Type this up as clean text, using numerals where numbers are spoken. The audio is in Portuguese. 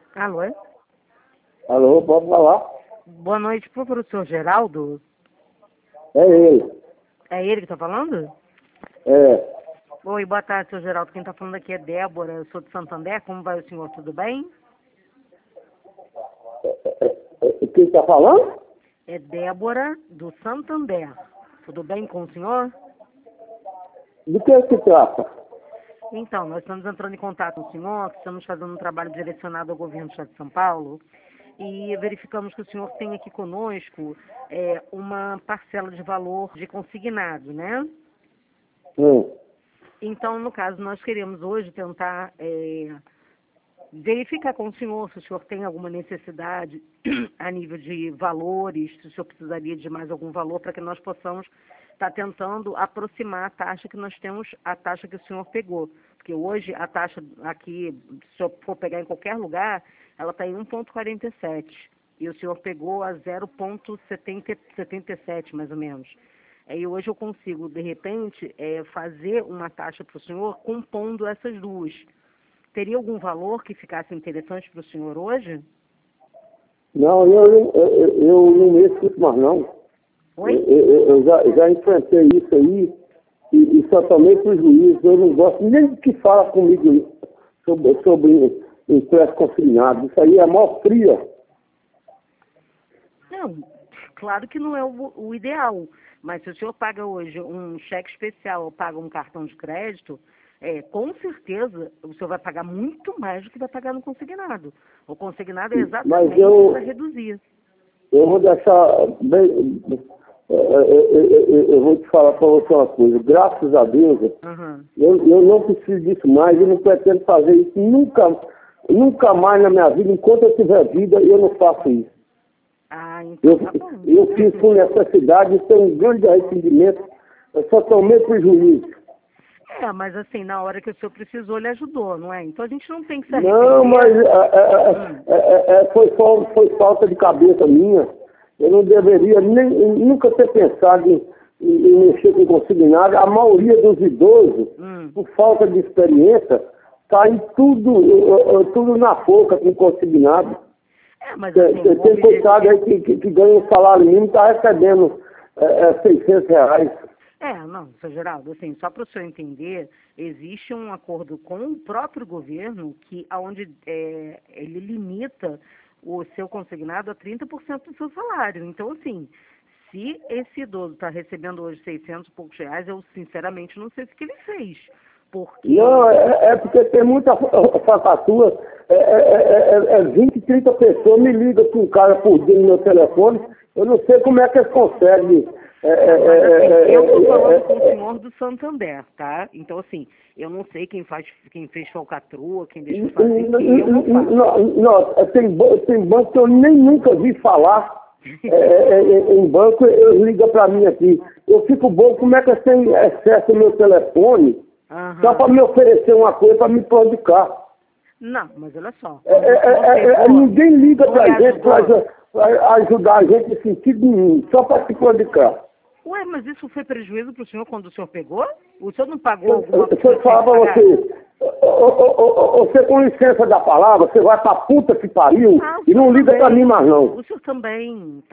Alô? Alô, pode falar? Boa noite, por favor, o senhor Geraldo? É ele. É ele que está falando? É. Oi, boa tarde, senhor Geraldo. Quem está falando aqui é Débora, eu sou de Santander. Como vai o senhor? Tudo bem? Quem está falando? É Débora, do Santander. Tudo bem com o senhor? Do que se trata? Então, nós estamos entrando em contato com o senhor, que estamos fazendo um trabalho direcionado ao governo do Estado de São Paulo, e verificamos que o senhor tem aqui conosco uma parcela de valor de consignado, né? Hum. Então, no caso, nós queremos hoje tentar verificar com o senhor tem alguma necessidade a nível de valores, se o senhor precisaria de mais algum valor para que nós possamos estar tentando aproximar a taxa que nós temos, a taxa que o senhor pegou. Porque hoje a taxa aqui, se eu for pegar em qualquer lugar, ela está em 1,47. E o senhor pegou a 0,77, mais ou menos. E hoje eu consigo, de repente, fazer uma taxa para o senhor compondo essas duas. Teria algum valor que ficasse interessante para o senhor hoje? Não, eu não mexo isso mais não. Oi? Eu já enfrentei isso aí e só tomei prejuízo. Eu não gosto nem que fala comigo sobre empréstimo consignado. Isso aí é mó fria. Não, claro que não é o ideal, mas se o senhor paga hoje um cheque especial ou paga um cartão de crédito, com certeza o senhor vai pagar muito mais do que vai pagar no consignado. O consignado é Mas exatamente para reduzir. eu vou deixar bem. Eu vou te falar para você uma coisa. Graças a Deus, Uhum. eu não preciso disso mais. Eu não pretendo fazer isso nunca mais na minha vida. Enquanto eu tiver vida, eu não faço isso. Ah, então tá bom. Eu fiz por necessidade, tenho um grande arrependimento. Eu só tomei prejuízo. Mas assim, na hora que o senhor precisou, ele ajudou, não é? Então a gente não tem que se arrepender. Não, mas foi falta de cabeça minha. Eu não deveria nunca ter pensado em mexer com consignado. A maioria dos idosos, por falta de experiência, está em tudo na foca com consignado. Mas assim, Tem coitado aí que ganha um salário mínimo e está recebendo R$ 600. Não, Sr. Geraldo, assim, só para o senhor entender, existe um acordo com o próprio governo onde ele limita o seu consignado a 30% do seu salário. Então, assim, se esse idoso está recebendo hoje 600 e poucos reais, eu sinceramente não sei o que ele fez. Porque... Não, porque tem muita falcatrua. 20, 30 pessoas me ligam com um cara por dia no meu telefone. Eu não sei como é que eles conseguem. Eu estou falando com o senhor do Santander, tá? Então, assim, eu não sei quem fez falcatrua, quem deixou fazer, eu não faço. Tem banco que eu nem nunca vi falar. Em banco, eles ligam para mim aqui. Eu fico bom, como é que eles têm acesso ao meu telefone? Só para me oferecer uma coisa, para me prejudicar. Não, mas olha só. Ninguém liga para a gente para ajudar a gente em sentido nenhum, só para se prejudicar. Ué, mas isso foi prejuízo para o senhor quando o senhor pegou? O senhor não pagou alguma coisa? Deixa eu falar para você. Você, com licença da palavra, você vai para a puta que pariu e não liga para mim mais não. O senhor também.